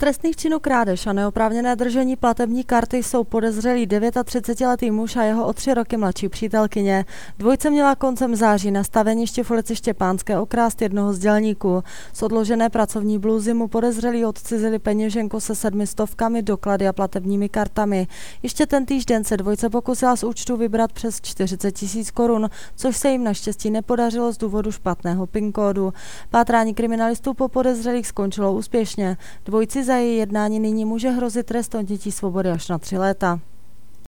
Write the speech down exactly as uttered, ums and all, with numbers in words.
Trestných činů krádež a neoprávněné držení platební karty jsou podezřelý třicetidevětiletý muž a jeho o tři roky mladší přítelkyně. Dvojce měla koncem září na staveništi v ulici Štěpánské okrást jednoho z dělníků. Z odložené pracovní blůzy mu podezřelí odcizili peněženku se sedmi stovkami, doklady a platebními kartami. Ještě ten týžden se dvojce pokusila z účtu vybrat přes čtyřicet tisíc korun, což se jim naštěstí nepodařilo z důvodu špatného PIN kódu. Pátrání kriminalistů po podezřelých skončilo úspěšně. Dvojci za její jednání nyní může hrozit trest odnětí svobody až na tři léta.